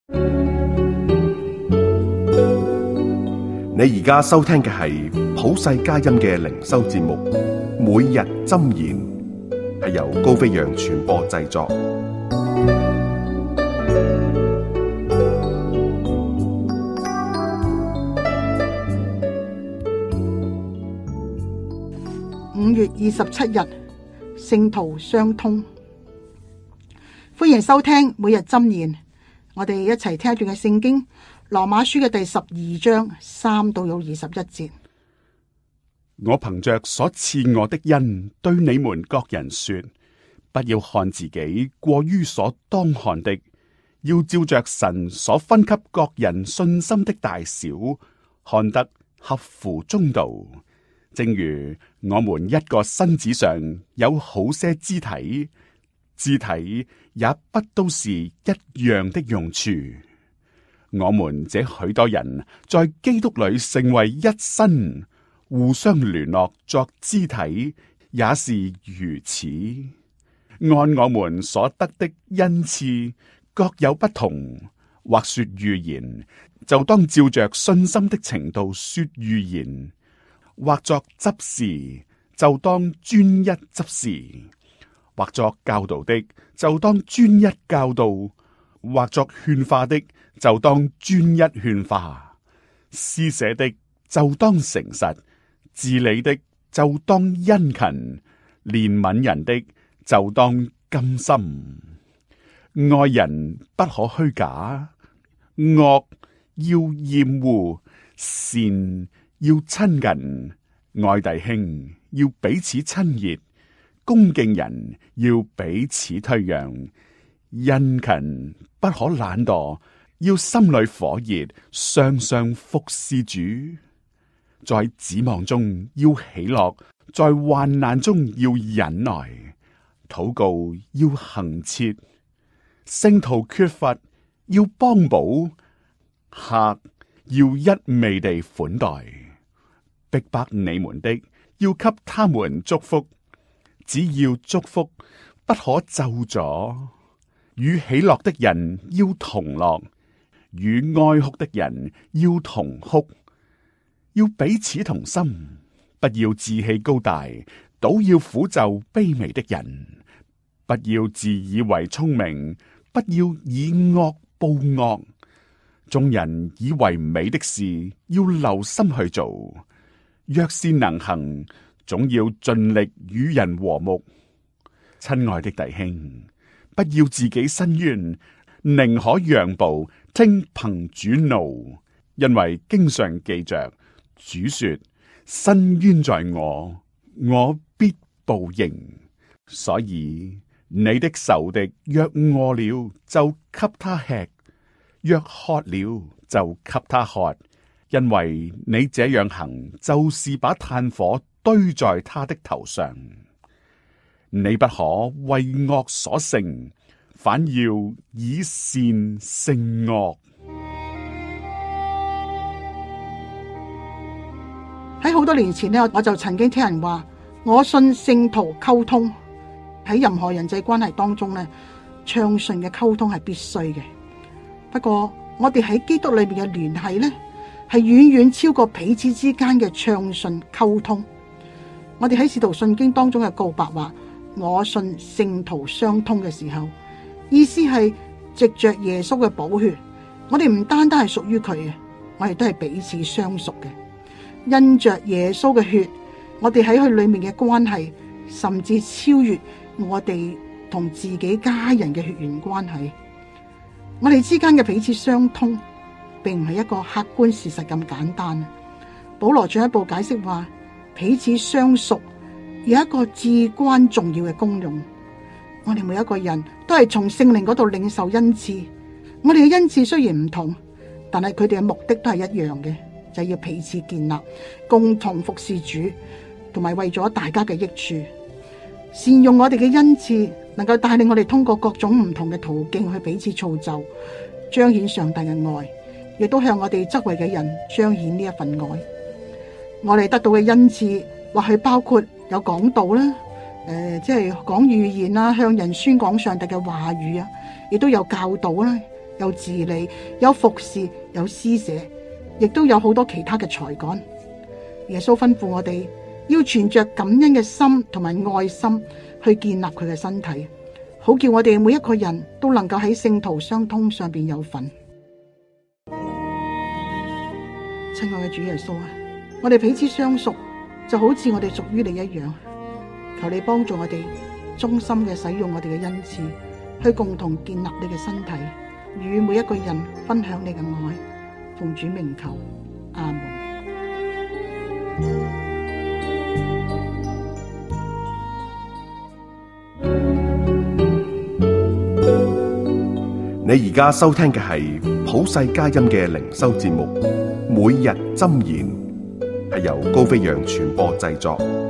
你而家收聽嘅係普世佳音嘅靈修節目，每日箴言，係由高飛揚傳播製作。 5月27日，聖徒相通。歡迎收聽每日箴言，我哋一齊聽一段嘅聖經，羅馬書嘅第12章3到21節。 我憑着所賜我的恩，對你們各人說，不要看自己過於所當看的，要照着神所分給各人信心的大小，看得合乎中道。正如我們一個身子上有好些肢體，肢體也不都是一樣的用處。我們這許多人在基督裏成為一身，互相聯絡作肢體，也是如此。按我們所得的恩賜各有不同，或說預言，就當照着信心的程度說預言；或作執事，就當專一執事；或作教導的，就當專一教導；或作勸化的，就當專一勸化；施捨的，就當誠實；治理的，就當殷勤；憐憫人的，就當甘心。愛人不可虛假，惡要厭惡，善要親近，愛弟兄要彼此親熱，恭敬人要彼此推讓，殷勤不可懶惰，要心裏火熱，常常服侍主。在指望中要喜樂，在患難中要忍耐，禱告要恆切，聖徒缺乏要幫補，客要一味地款待，逼迫你們的要給他們祝福，只要祝福，不可咒詛。與喜樂的人要同樂，與哀哭的人要同哭，要彼此同心，不要志氣高大，倒要俯就卑微的人，不要自以為聰明，不要以惡報惡。眾人以為美的事，要留心去做。若是能行，總要盡力與人和睦。親愛的弟兄，不要自己申冤，寧可讓步，聽憑主怒，因為經上記着，主說：申冤在我，我必報應。所以你的仇敵若餓了，就給他吃；若渴了，就給他喝。因為你這樣行，就是把炭火堆在他的頭上。你不可為惡所勝，反要以善勝惡。 喺好多年前呢，我就曾經聽人話，我信聖徒溝通。喺任何人際關係當中呢，暢順嘅溝通係必須嘅。不過我哋喺基督裏面嘅聯繫呢，係遠遠超過彼此之間嘅暢順溝通。我哋喺使徒信經當中嘅告白話，我信聖徒相通嘅時候，意思係藉着耶穌嘅寶血，我哋唔單單係屬於佢嘅，我哋都係彼此相屬嘅。因着耶穌嘅血，我哋喺佢裏面嘅關係，甚至超越我哋同自己家人嘅血緣關係。我哋之間嘅彼此相通，並唔係一個客觀事實咁簡單。保羅進一步解釋話，彼此相屬有一個至關重要嘅功用。我哋每一個人都係從聖靈嗰度領受恩賜，我哋嘅恩賜雖然唔同，但係佢哋嘅目的都係一樣嘅，就係要彼此建立，共同服侍主，同埋為咗大家嘅益處。善用我哋嘅恩賜，能夠帶領我哋通過各種唔同嘅途徑去彼此造就，彰顯上帝嘅愛，亦都向我哋周圍嘅人彰顯呢一份愛。我哋得到嘅恩賜，或許包括有講道啦，即係講預言啦，向人宣講上帝嘅話語啊，亦都有教導啦， 有治理，有服侍，有施捨，亦都有好多其他嘅才幹。耶穌吩咐我哋要存着感恩嘅心同埋愛心去建立佢嘅身體，好叫我哋每一個人都能夠喺聖徒相通上邊有份。親愛嘅主耶穌啊，我哋彼此相屬，就好似我哋屬於你一樣。求你幫助我哋衷心嘅使用我哋嘅恩賜，去共同建立你嘅身體，與每一個人分享你嘅愛。奉主名求，阿門。 你而家收聽嘅係普世佳音嘅靈修節目《每日箴言》，係由高飛揚傳播製作。